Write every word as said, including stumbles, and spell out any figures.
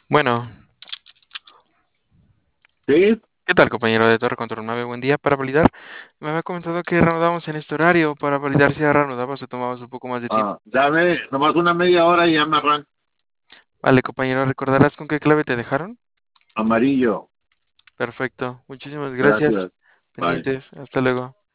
Bueno, Sí, ¿qué tal, compañero de Torre Control nueve? Buen día. Para validar, me había comentado que reanudamos en este horario. Para validar si ya reanudabas o tomabas un poco más de tiempo. ah, dame nomás una media hora y ya me arranco. Vale, compañero, ¿recordarás con qué clave te dejaron? Amarillo. Perfecto. Muchísimas gracias. Gracias. Bye. Pendientes. Hasta luego.